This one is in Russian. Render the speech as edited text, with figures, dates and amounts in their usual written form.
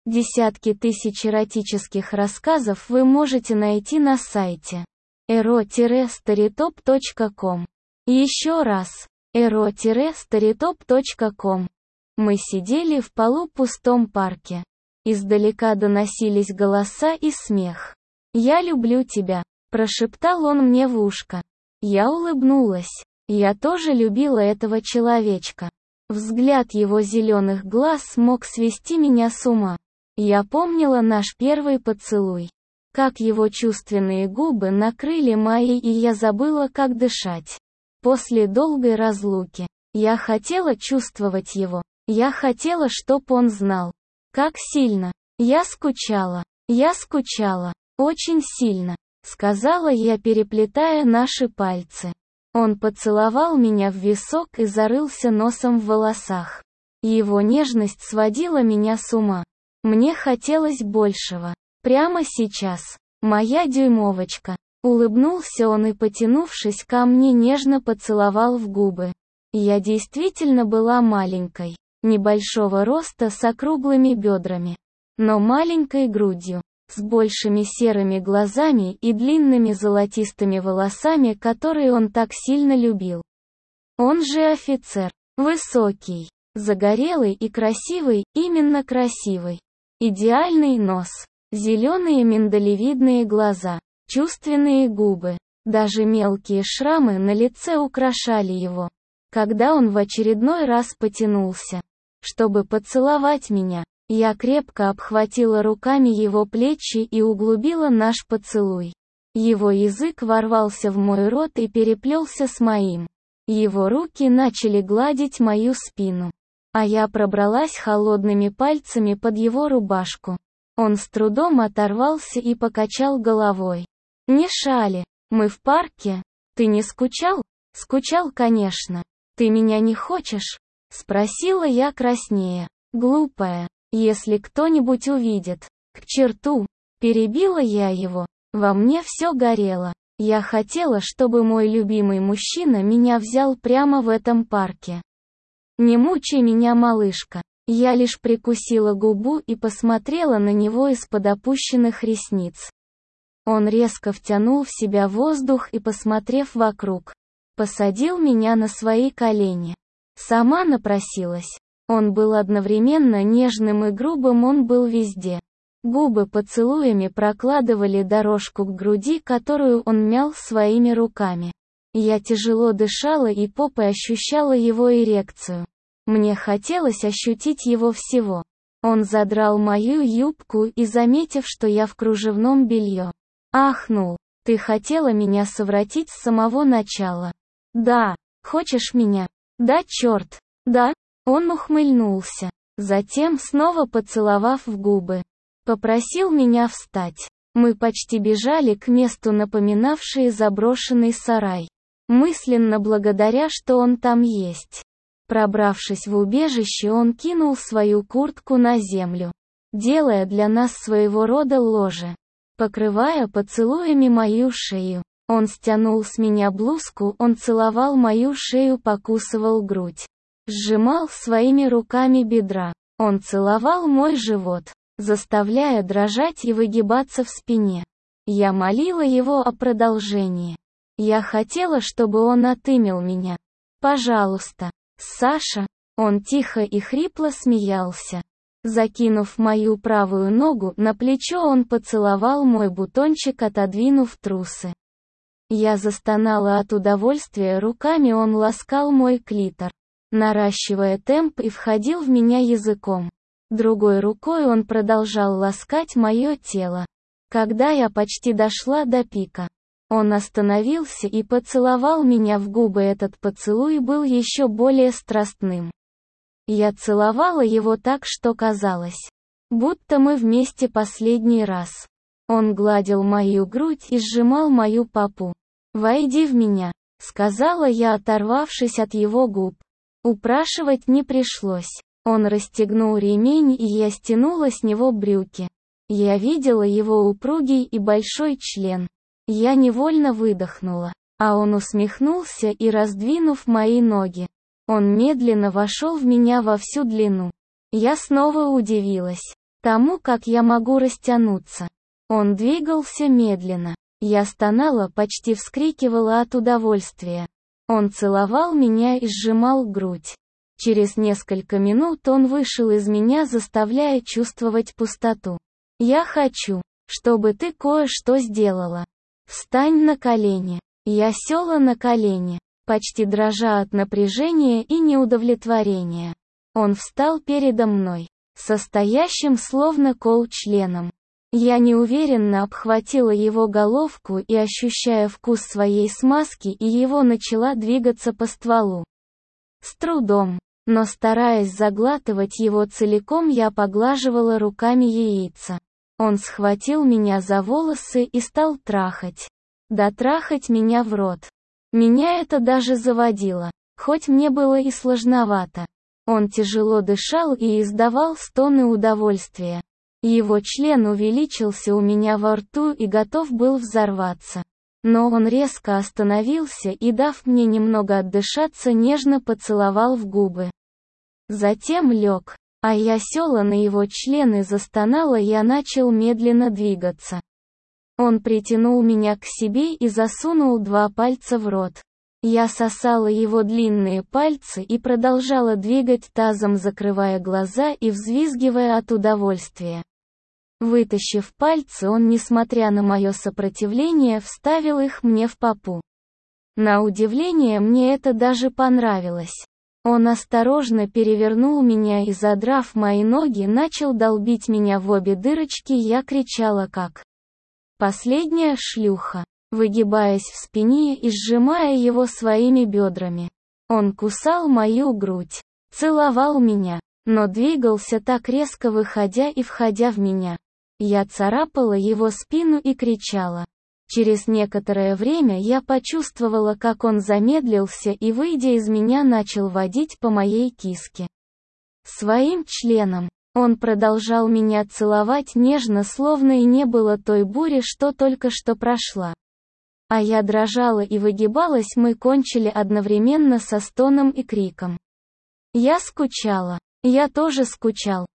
Десятки тысяч эротических рассказов вы можете найти на сайте ero-storytop.com. Еще раз, ero-storytop.com. Мы сидели в полупустом парке. Издалека доносились голоса и смех. «Я люблю тебя», — прошептал он мне в ушко. Я улыбнулась. Я тоже любила этого человечка. Взгляд его зеленых глаз мог свести меня с ума. Я помнила наш первый поцелуй. Как его чувственные губы накрыли мои, и я забыла, как дышать. После долгой разлуки, я хотела чувствовать его. Я хотела, чтоб он знал. Как сильно. Я скучала, очень сильно, сказала я, переплетая наши пальцы. Он поцеловал меня в висок и зарылся носом в волосах. Его нежность сводила меня с ума. Мне хотелось большего. Прямо сейчас. Моя дюймовочка. Улыбнулся он и, потянувшись ко мне, нежно поцеловал в губы. Я действительно была маленькой, небольшого роста, с округлыми бедрами, но маленькой грудью, с большими серыми глазами и длинными золотистыми волосами, которые он так сильно любил. Он же офицер. Высокий, загорелый и красивый, именно красивый. Идеальный нос, зеленые миндалевидные глаза, чувственные губы. Даже мелкие шрамы на лице украшали его. Когда он в очередной раз потянулся, чтобы поцеловать меня, я крепко обхватила руками его плечи и углубила наш поцелуй. Его язык ворвался в мой рот и переплелся с моим. Его руки начали гладить мою спину, а я пробралась холодными пальцами под его рубашку. Он с трудом оторвался и покачал головой. «Не шали, мы в парке. Ты не скучал?» «Скучал, конечно. Ты меня не хочешь?» — спросила я краснея. «Глупая. Если кто-нибудь увидит». «К черту!» — перебила я его. Во мне все горело. Я хотела, чтобы мой любимый мужчина меня взял прямо в этом парке. «Не мучай меня, малышка». Я лишь прикусила губу и посмотрела на него из-под опущенных ресниц. Он резко втянул в себя воздух и, посмотрев вокруг, посадил меня на свои колени. Сама напросилась. Он был одновременно нежным и грубым, он был везде. Губы поцелуями прокладывали дорожку к груди, которую он мял своими руками. Я тяжело дышала и попой ощущала его эрекцию. Мне хотелось ощутить его всего. Он задрал мою юбку и, заметив, что я в кружевном белье, ахнул. «Ты хотела меня совратить с самого начала?» «Да. Хочешь меня?» «Да, черт. Да». Он ухмыльнулся. Затем, снова поцеловав в губы, попросил меня встать. Мы почти бежали к месту, напоминавшее заброшенный сарай, мысленно благодаря, что он там есть. Пробравшись в убежище, он кинул свою куртку на землю, делая для нас своего рода ложе, покрывая поцелуями мою шею. Он стянул с меня блузку, он целовал мою шею, покусывал грудь, сжимал своими руками бедра. Он целовал мой живот, заставляя дрожать и выгибаться в спине. Я молила его о продолжении. Я хотела, чтобы он отымел меня. «Пожалуйста, Саша». Он тихо и хрипло смеялся. Закинув мою правую ногу на плечо, он поцеловал мой бутончик, отодвинув трусы. Я застонала от удовольствия, руками он ласкал мой клитор, наращивая темп, и входил в меня языком. Другой рукой он продолжал ласкать мое тело. Когда я почти дошла до пика, он остановился и поцеловал меня в губы. Этот поцелуй был еще более страстным. Я целовала его так, что казалось, будто мы вместе последний раз. Он гладил мою грудь и сжимал мою попу. «Войди в меня», — сказала я, оторвавшись от его губ. Упрашивать не пришлось. Он расстегнул ремень, и я стянула с него брюки. Я видела его упругий и большой член. Я невольно выдохнула, а он усмехнулся и, раздвинув мои ноги, он медленно вошел в меня во всю длину. Я снова удивилась. тому, как я могу растянуться. Он двигался медленно. Я стонала, почти вскрикивала от удовольствия. Он целовал меня и сжимал грудь. Через несколько минут он вышел из меня, заставляя чувствовать пустоту. «Я хочу, чтобы ты кое-что сделала. Встань на колени». Я села на колени, почти дрожа от напряжения и неудовлетворения. Он встал передо мной, состоящим словно кол членом. Я неуверенно обхватила его головку и, ощущая вкус своей смазки и его, начала двигаться по стволу. С трудом, но стараясь заглатывать его целиком, я поглаживала руками яйца. Он схватил меня за волосы и стал трахать. Дотрахать меня в рот. Меня это даже заводило, хоть мне было и сложновато. Он тяжело дышал и издавал стоны удовольствия. Его член увеличился у меня во рту и готов был взорваться. Но он резко остановился и, дав мне немного отдышаться, нежно поцеловал в губы. Затем лег, а я села на его член и застонала. Я начал медленно двигаться. Он притянул меня к себе и засунул 2 пальца в рот. Я сосала его длинные пальцы и продолжала двигать тазом, закрывая глаза и взвизгивая от удовольствия. Вытащив пальцы, он, несмотря на мое сопротивление, вставил их мне в попу. На удивление, мне это даже понравилось. Он осторожно перевернул меня и, задрав мои ноги, начал долбить меня в обе дырочки. Я кричала как последняя шлюха, выгибаясь в спине и сжимая его своими бедрами. Он кусал мою грудь, целовал меня, но двигался так резко, выходя и входя в меня. Я царапала его спину и кричала. Через некоторое время я почувствовала, как он замедлился и, выйдя из меня, начал водить по моей киске своим членом. Он продолжал меня целовать нежно, словно и не было той бури, что только что прошла. А я дрожала и выгибалась. Мы кончили одновременно со стоном и криком. Я скучала. Я тоже скучал.